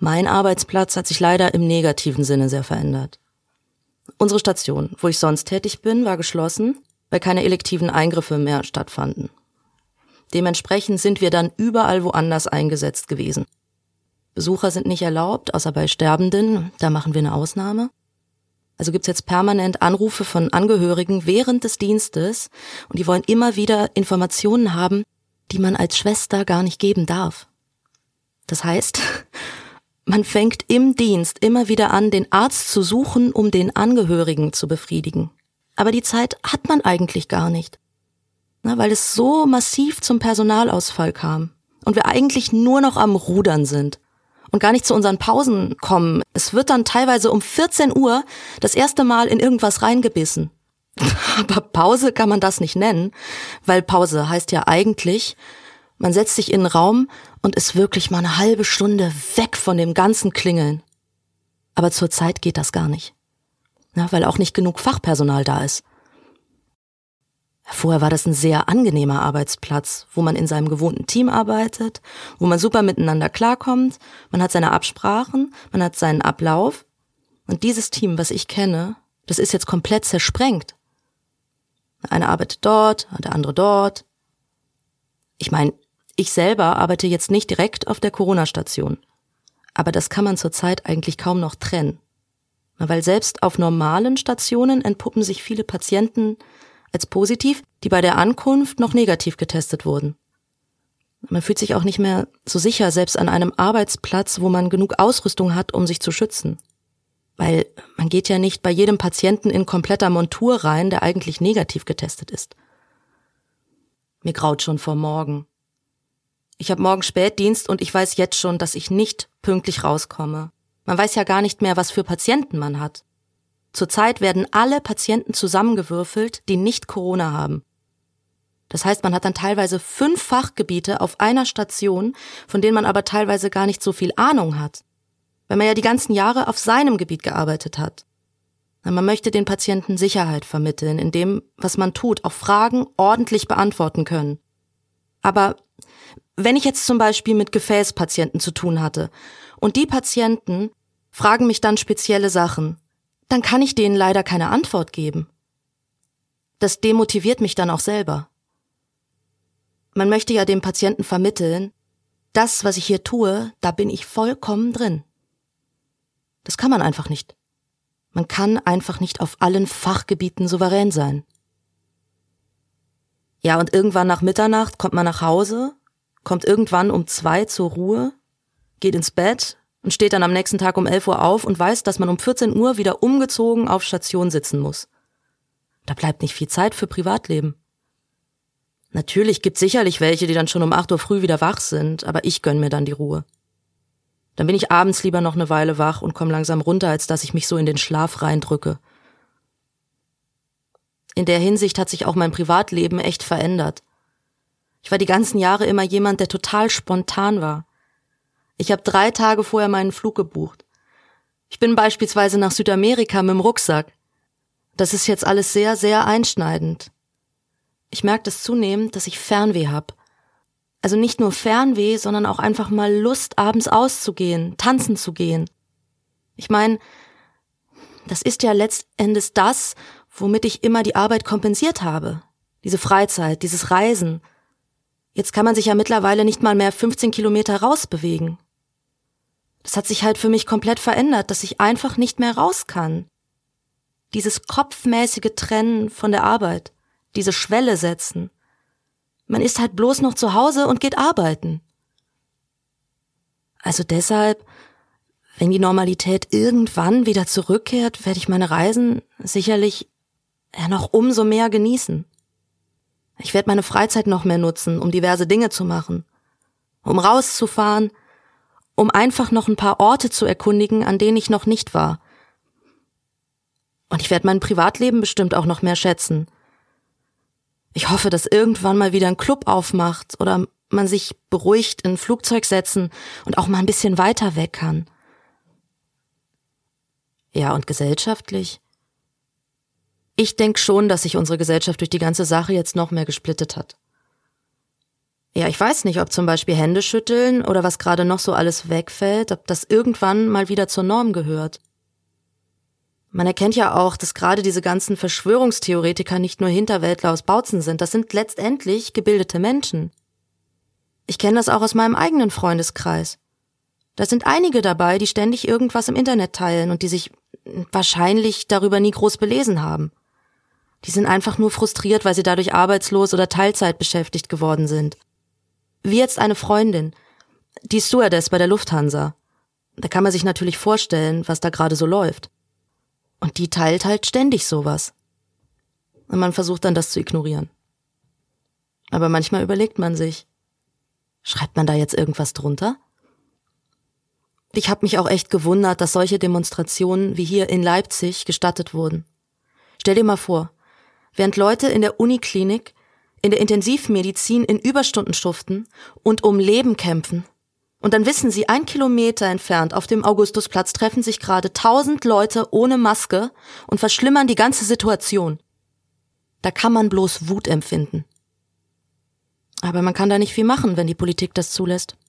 Mein Arbeitsplatz hat sich leider im negativen Sinne sehr verändert. Unsere Station, wo ich sonst tätig bin, war geschlossen, weil keine elektiven Eingriffe mehr stattfanden. Dementsprechend sind wir dann überall woanders eingesetzt gewesen. Besucher sind nicht erlaubt, außer bei Sterbenden, da machen wir eine Ausnahme. Also gibt's jetzt permanent Anrufe von Angehörigen während des Dienstes und die wollen immer wieder Informationen haben, die man als Schwester gar nicht geben darf. Das heißt, man fängt im Dienst immer wieder an, den Arzt zu suchen, um den Angehörigen zu befriedigen. Aber die Zeit hat man eigentlich gar nicht, weil es so massiv zum Personalausfall kam und wir eigentlich nur noch am Rudern sind und gar nicht zu unseren Pausen kommen. Es wird dann teilweise um 14 Uhr das erste Mal in irgendwas reingebissen. Aber Pause kann man das nicht nennen, weil Pause heißt ja eigentlich, man setzt sich in einen Raum und ist wirklich mal eine halbe Stunde weg von dem ganzen Klingeln. Aber zurzeit geht das gar nicht, weil auch nicht genug Fachpersonal da ist. Vorher war das ein sehr angenehmer Arbeitsplatz, wo man in seinem gewohnten Team arbeitet, wo man super miteinander klarkommt, man hat seine Absprachen, man hat seinen Ablauf. Und dieses Team, was ich kenne, das ist jetzt komplett zersprengt. Einer arbeitet dort, der andere dort. Ich meine, ich selber arbeite jetzt nicht direkt auf der Corona-Station. Aber das kann man zurzeit eigentlich kaum noch trennen. Weil selbst auf normalen Stationen entpuppen sich viele Patienten als positiv, die bei der Ankunft noch negativ getestet wurden. Man fühlt sich auch nicht mehr so sicher, selbst an einem Arbeitsplatz, wo man genug Ausrüstung hat, um sich zu schützen. Weil man geht ja nicht bei jedem Patienten in kompletter Montur rein, der eigentlich negativ getestet ist. Mir graut schon vor morgen. Ich habe morgen Spätdienst und ich weiß jetzt schon, dass ich nicht pünktlich rauskomme. Man weiß ja gar nicht mehr, was für Patienten man hat. Zurzeit werden alle Patienten zusammengewürfelt, die nicht Corona haben. Das heißt, man hat dann teilweise 5 Fachgebiete auf einer Station, von denen man aber teilweise gar nicht so viel Ahnung hat, weil man ja die ganzen Jahre auf seinem Gebiet gearbeitet hat. Man möchte den Patienten Sicherheit vermitteln, in dem, was man tut, auch Fragen ordentlich beantworten können. Aber wenn ich jetzt zum Beispiel mit Gefäßpatienten zu tun hatte und die Patienten fragen mich dann spezielle Sachen, dann kann ich denen leider keine Antwort geben. Das demotiviert mich dann auch selber. Man möchte ja dem Patienten vermitteln, das, was ich hier tue, da bin ich vollkommen drin. Das kann man einfach nicht. Man kann einfach nicht auf allen Fachgebieten souverän sein. Ja, und irgendwann nach Mitternacht kommt man nach Hause, kommt irgendwann um 2 zur Ruhe, geht ins Bett und steht dann am nächsten Tag um 11 Uhr auf und weiß, dass man um 14 Uhr wieder umgezogen auf Station sitzen muss. Da bleibt nicht viel Zeit für Privatleben. Natürlich gibt's sicherlich welche, die dann schon um 8 Uhr früh wieder wach sind, aber ich gönn mir dann die Ruhe. Dann bin ich abends lieber noch eine Weile wach und komme langsam runter, als dass ich mich so in den Schlaf reindrücke. In der Hinsicht hat sich auch mein Privatleben echt verändert. Ich war die ganzen Jahre immer jemand, der total spontan war. Ich habe 3 Tage vorher meinen Flug gebucht. Ich bin beispielsweise nach Südamerika mit dem Rucksack. Das ist jetzt alles sehr, sehr einschneidend. Ich merke das zunehmend, dass ich Fernweh habe. Also nicht nur Fernweh, sondern auch einfach mal Lust, abends auszugehen, tanzen zu gehen. Ich meine, das ist ja letztendlich das, womit ich immer die Arbeit kompensiert habe. Diese Freizeit, dieses Reisen. Jetzt kann man sich ja mittlerweile nicht mal mehr 15 Kilometer rausbewegen. Das hat sich halt für mich komplett verändert, dass ich einfach nicht mehr raus kann. Dieses kopfmäßige Trennen von der Arbeit, diese Schwelle setzen. Man ist halt bloß noch zu Hause und geht arbeiten. Also deshalb, wenn die Normalität irgendwann wieder zurückkehrt, werde ich meine Reisen sicherlich noch umso mehr genießen. Ich werde meine Freizeit noch mehr nutzen, um diverse Dinge zu machen, um rauszufahren, um einfach noch ein paar Orte zu erkundigen, an denen ich noch nicht war. Und ich werde mein Privatleben bestimmt auch noch mehr schätzen. Ich hoffe, dass irgendwann mal wieder ein Club aufmacht oder man sich beruhigt in ein Flugzeug setzen und auch mal ein bisschen weiter weg kann. Ja, und gesellschaftlich? Ich denke schon, dass sich unsere Gesellschaft durch die ganze Sache jetzt noch mehr gesplittet hat. Ja, ich weiß nicht, ob zum Beispiel Händeschütteln oder was gerade noch so alles wegfällt, ob das irgendwann mal wieder zur Norm gehört. Man erkennt ja auch, dass gerade diese ganzen Verschwörungstheoretiker nicht nur Hinterwäldler aus Bautzen sind, das sind letztendlich gebildete Menschen. Ich kenne das auch aus meinem eigenen Freundeskreis. Da sind einige dabei, die ständig irgendwas im Internet teilen und die sich wahrscheinlich darüber nie groß belesen haben. Die sind einfach nur frustriert, weil sie dadurch arbeitslos oder Teilzeit beschäftigt geworden sind. Wie jetzt eine Freundin, die ist Stewardess bei der Lufthansa. Da kann man sich natürlich vorstellen, was da gerade so läuft. Und die teilt halt ständig sowas. Und man versucht dann, das zu ignorieren. Aber manchmal überlegt man sich, schreibt man da jetzt irgendwas drunter? Ich habe mich auch echt gewundert, dass solche Demonstrationen wie hier in Leipzig gestattet wurden. Stell dir mal vor, während Leute in der Uniklinik, in der Intensivmedizin in Überstunden schuften und um Leben kämpfen, und dann wissen sie, 1 Kilometer entfernt auf dem Augustusplatz treffen sich gerade 1000 Leute ohne Maske und verschlimmern die ganze Situation. Da kann man bloß Wut empfinden. Aber man kann da nicht viel machen, wenn die Politik das zulässt.